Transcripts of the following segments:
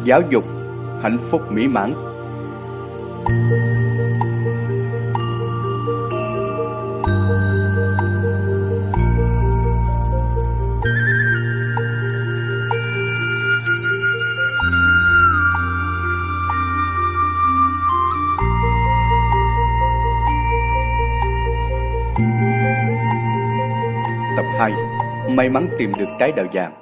giáo dục, hạnh phúc mỹ mãn. Tập 2. May mắn tìm được trái đào vàng.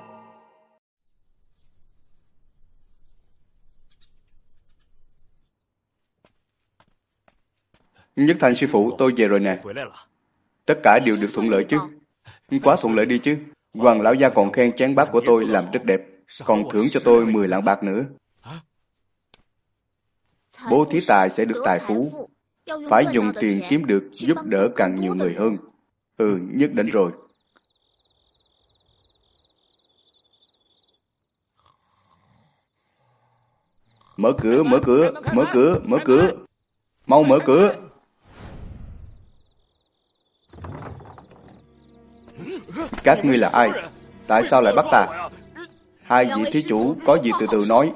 Nhất Thành sư phụ, tôi về rồi nè. Tất cả đều được thuận lợi chứ? Quá thuận lợi đi chứ. Hoàng lão gia còn khen chén bát của tôi làm rất đẹp, còn thưởng cho tôi 10 lạng bạc nữa. Bố thí tài sẽ được tài phú. Phải dùng tiền kiếm được giúp đỡ càng nhiều người hơn. Nhất định rồi. Mở cửa, mở cửa, mở cửa, mở cửa. Mau mở cửa. Các ngươi là ai? Tại sao lại bắt ta? Hai vị thí chủ có gì từ từ nói.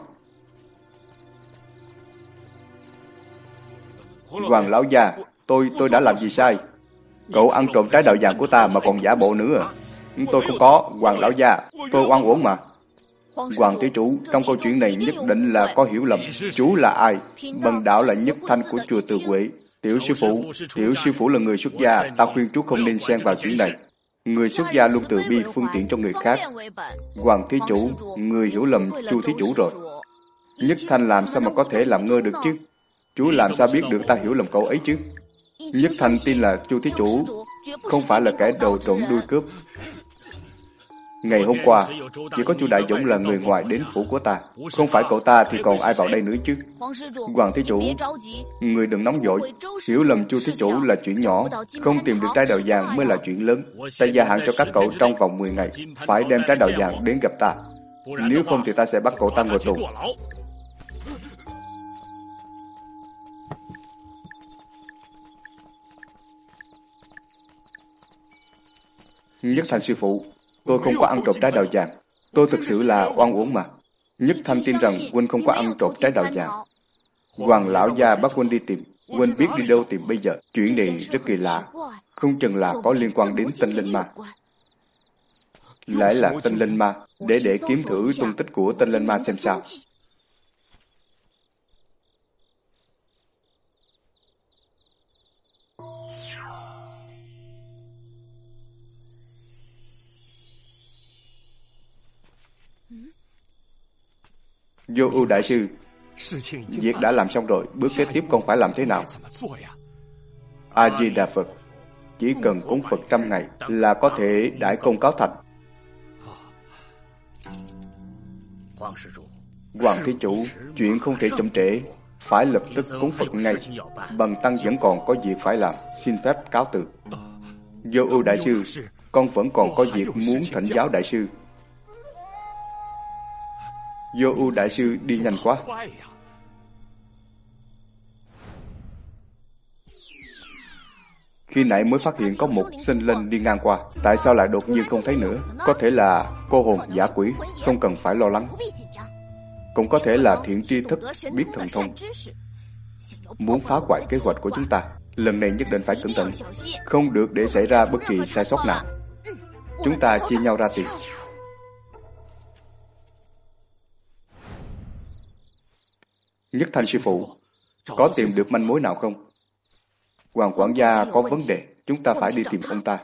Hoàng lão gia, tôi đã làm gì sai? Cậu ăn trộm trái đào vàng của ta mà còn giả bộ nữa à? Tôi không có, Hoàng lão gia, tôi oan uổng mà. Hoàng thí chủ, trong câu chuyện này nhất định là có hiểu lầm. Chú là ai? Bần đạo là Nhất Thanh của chùa Từ Huệ. Tiểu sư phụ là người xuất gia, ta khuyên chú không nên xen vào chuyện này. Người xuất gia luôn từ bi phương tiện cho người khác. Hoàng thí chủ, người hiểu lầm Chu thí chủ rồi. Nhất Thanh làm sao mà có thể làm ngơ được chứ? Chú làm sao biết được ta hiểu lầm cậu ấy chứ? Nhất Thanh tin là Chu thí chủ không phải là kẻ đầu trộm đuôi cướp. Ngày hôm qua, chỉ có Chu Đại Dũng là người ngoài đến phủ của ta. Không phải cậu ta thì còn ai vào đây nữa chứ? Hoàng thí chủ, người đừng nóng vội. Hiểu lầm Chu thí chủ là chuyện nhỏ, không tìm được trái đào vàng mới là chuyện lớn. Ta gia hạn cho các cậu trong vòng 10 ngày, phải đem trái đào vàng đến gặp ta. Nếu không thì ta sẽ bắt cậu ta ngồi tù. Nhất Thành sư phụ, tôi không có ăn trộm trái đào vàng. Tôi thực sự là oan uổng mà. Nhất Thanh tin rằng huynh không có ăn trộm trái đào vàng. Hoàng lão gia bắt huynh đi tìm. Huynh biết đi đâu tìm bây giờ? Chuyện này rất kỳ lạ. Không chừng là có liên quan đến tinh linh ma. Lại là tinh linh ma. Để kiếm thử tung tích của tinh linh ma xem sao. Vô Ưu đại sư, việc đã làm xong rồi, bước kế tiếp con phải làm thế nào? A-di-đà Phật, chỉ cần cúng Phật 100 ngày là có thể đại công cáo thành. Hoàng thí chủ, chuyện không thể chậm trễ, phải lập tức cúng Phật ngay. Bần tăng vẫn còn có việc phải làm, xin phép cáo từ. Vô Ưu đại sư, con vẫn còn có việc muốn thỉnh giáo đại sư. Vô Ưu đại sư đi nhanh quá. Khi nãy mới phát hiện có một sinh linh đi ngang qua, tại sao lại đột nhiên không thấy nữa? Có thể là cô hồn giả quỷ, không cần phải lo lắng. Cũng có thể là thiện tri thức biết thần thông, muốn phá hoại kế hoạch của chúng ta. Lần này nhất định phải cẩn thận, không được để xảy ra bất kỳ sai sót nào. Chúng ta chia nhau ra tiền. Nhất Thanh sư phụ, có tìm được manh mối nào không? Hoàng quản gia có vấn đề, chúng ta phải đi tìm ông ta.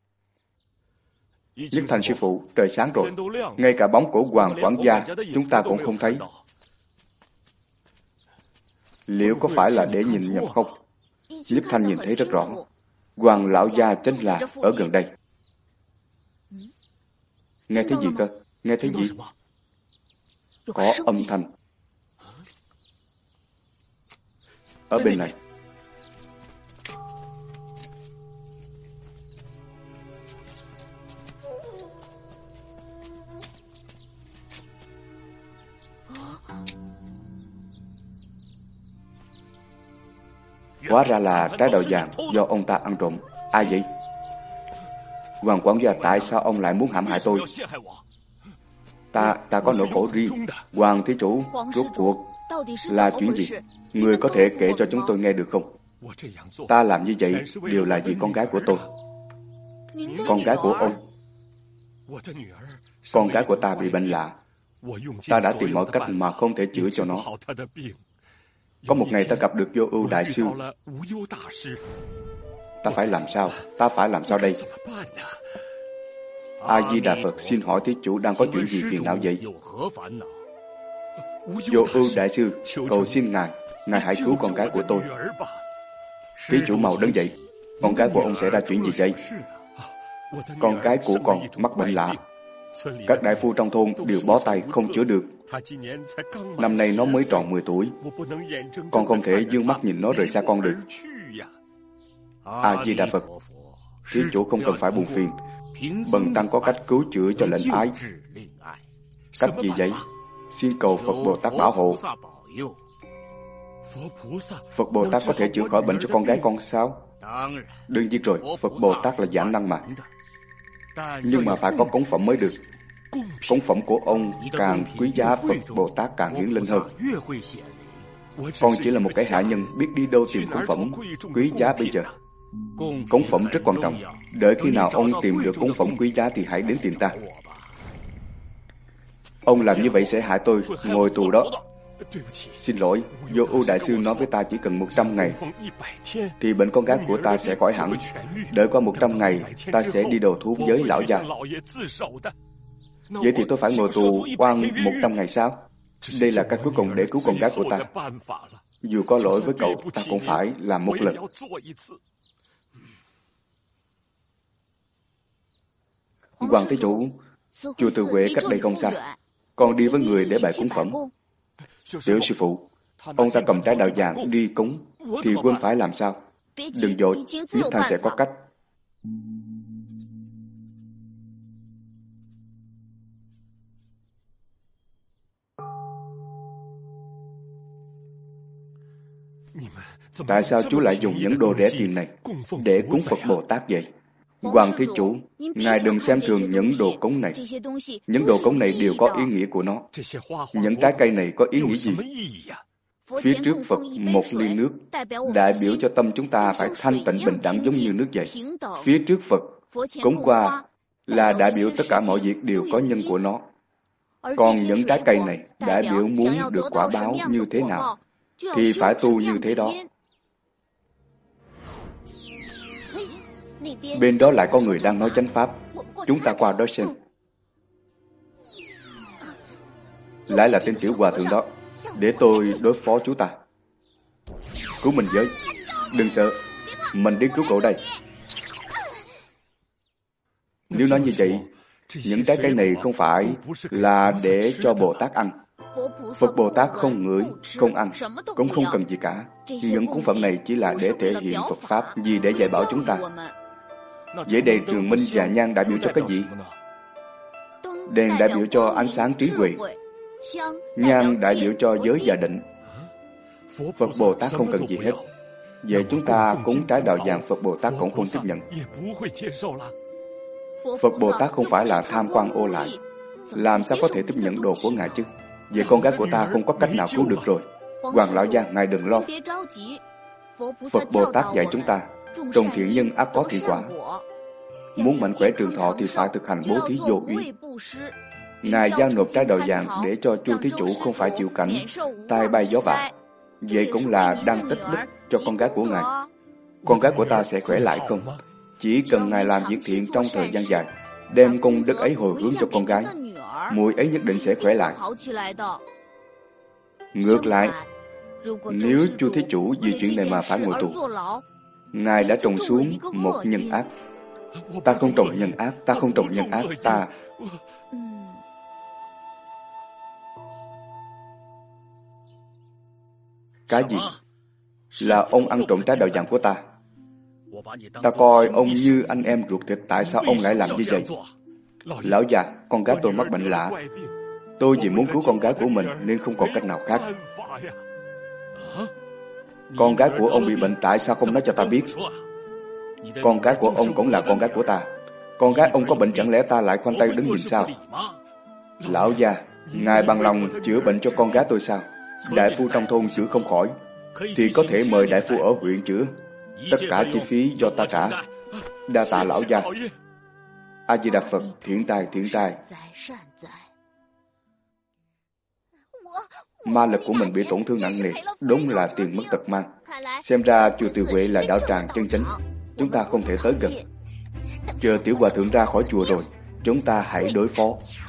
Nhất Thanh sư phụ, trời sáng rồi, ngay cả bóng của Hoàng quản gia chúng ta cũng không thấy. Liệu có phải là để nhìn nhầm không? Nhất Thanh nhìn thấy rất rõ. Hoàng lão gia chính là ở gần đây. Nghe thấy gì cơ? Nghe thấy gì? Có âm thanh. Ở bên này. Hóa ra là trái đào vàng do ông ta ăn trộm. Ai vậy? Hoàng quản gia, tại sao ông lại muốn hãm hại tôi? Ta có nỗi khổ riêng. Hoàng thí chủ, rốt cuộc là chuyện gì? Người có thể kể cho chúng tôi nghe được không? Ta làm như vậy đều là vì con gái của tôi. Con gái của ông? Con gái của ta bị bệnh lạ. Ta đã tìm mọi cách mà không thể chữa cho nó. Có một ngày ta gặp được Vô Ưu Đại Sư. Ta phải làm sao? Ta phải làm sao đây? A-di-đà Phật, xin hỏi thí chủ đang có chuyện gì phiền não vậy? Vô Ưu Đại Sư, cầu xin Ngài hãy cứu con gái của tôi. Thí chủ mau đứng dậy. Con gái của ông xảy ra chuyện gì vậy? Con gái của con mắc bệnh lạ. Các đại phu trong thôn đều bó tay không chữa được. Năm nay nó mới tròn 10 tuổi. Con không thể dương mắt nhìn nó rời xa con được. A-di-đà Phật, thí chủ không cần phải buồn phiền. Bần tăng có cách cứu chữa cho lệnh ái. Cách gì vậy? Xin cầu Phật Bồ Tát bảo hộ. Phật Bồ Tát có thể chữa khỏi bệnh cho con gái con sao? Đương nhiên rồi, Phật Bồ Tát là vạn năng mà. Nhưng mà phải có cống phẩm mới được. Cống phẩm của ông càng quý giá, Phật Bồ Tát càng hiển linh hơn. Con chỉ là một kẻ hạ nhân, biết đi đâu tìm cống phẩm quý giá bây giờ. Cống phẩm rất quan trọng. Đợi khi nào ông tìm được cống phẩm quý giá thì hãy đến tìm ta. Ông làm như vậy sẽ hại tôi ngồi tù đó. Xin lỗi, Vô Ưu Đại Sư nói với ta chỉ cần 100 ngày thì bệnh con gái của ta sẽ khỏi hẳn. Đợi qua 100 ngày ta sẽ đi đầu thú với lão gia. Vậy thì tôi phải ngồi tù oan 100 ngày sao? Đây là cách cuối cùng để cứu con gái của ta. Dù có lỗi với cậu, ta cũng phải làm một lần. Hoàng thí chủ, chùa Từ Huệ cách đây không xa. Con đi với người để bày cúng phẩm. Tiểu sư phụ, ông ta cầm trái đạo vàng đi cúng thì quân phải làm sao? Đừng vội, nhất thanh sẽ có cách. Tại sao chú lại dùng những đồ rẻ tiền này để cúng Phật Bồ Tát vậy? Hoàng thí chủ, ngài đừng xem thường những đồ cúng này. Những đồ cúng này đều có ý nghĩa của nó. Những trái cây này có ý nghĩa gì? Phía trước Phật một ly nước, đại biểu cho tâm chúng ta phải thanh tịnh bình đẳng giống như nước vậy. Phía trước Phật, cúng qua là đại biểu tất cả mọi việc đều có nhân của nó. Còn những trái cây này đại biểu muốn được quả báo như thế nào, thì phải tu như thế đó. Bên đó lại có người đang nói chánh pháp. Chúng ta qua đó xem. Lại là tên tiểu hòa thượng đó. Để tôi đối phó chú ta. Cứu mình với. Đừng sợ, mình đến cứu cậu đây. Nếu nói như vậy, những trái cây này không phải là để cho Bồ Tát ăn. Phật Bồ Tát không ngửi, không ăn, cũng không cần gì cả. Những cúng phẩm này chỉ là để thể hiện Phật Pháp, vì để dạy bảo chúng ta. Vậy đèn trường minh và nhang đại biểu cho cái gì? Đèn đại biểu cho ánh sáng trí huệ, nhang đại biểu cho giới và định. Phật Bồ Tát không cần gì hết. Vậy chúng ta cúng trái đạo vàng, Phật Bồ Tát cũng không tiếp nhận. Phật Bồ Tát không phải là tham quan ô lại, làm sao có thể tiếp nhận đồ của ngài chứ? Vậy con gái của ta không có cách nào cứu được rồi. Hoàng lão gia, ngài đừng lo. Phật Bồ Tát dạy chúng ta, trồng thiện nhân ắt có thiện quả. Muốn mạnh khỏe trường thọ thì phải thực hành bố thí vô úy. Ngài giao nộp trái đạo vàng để cho Chu thí chủ không phải chịu cảnh tai bay gió bão. Vậy cũng là đang tích đức cho con gái của ngài. Con gái của ta sẽ khỏe lại không? Chỉ cần ngài làm việc thiện trong thời gian dài, đem công đức ấy hồi hướng cho con gái, muội ấy nhất định sẽ khỏe lại. Ngược lại, nếu Chu thí chủ vì chuyện này mà phải ngồi tù, ngài đã trồng xuống một nhân ác. Ta không trồng nhân ác, ta không trồng nhân ác, ta... Cái gì? Là ông ăn trộm trái đạo vàng của ta. Ta coi ông như anh em ruột thịt, tại sao ông lại làm như vậy? Lão già, con gái tôi mắc bệnh lạ. Tôi vì muốn cứu con gái của mình nên không còn cách nào khác. Con gái của ông bị bệnh, tại sao không nói cho ta biết? Con gái của ông cũng là con gái của ta. Con gái ông có bệnh, chẳng lẽ ta lại khoanh tay đứng nhìn sao? Lão gia, ngài bằng lòng chữa bệnh cho con gái tôi sao? Đại phu trong thôn chữa không khỏi thì có thể mời đại phu ở huyện chữa. Tất cả chi phí do ta trả. Đa tạ lão gia. A Di Đà Phật, thiện tài, thiện tài. Ma lực của mình bị tổn thương nặng nề, đúng là tiền mất tật mang. Xem ra chùa Từ Huệ là đạo tràng chân chính, chúng ta không thể tới gần. Chờ tiểu hòa thượng ra khỏi chùa rồi, chúng ta hãy đối phó.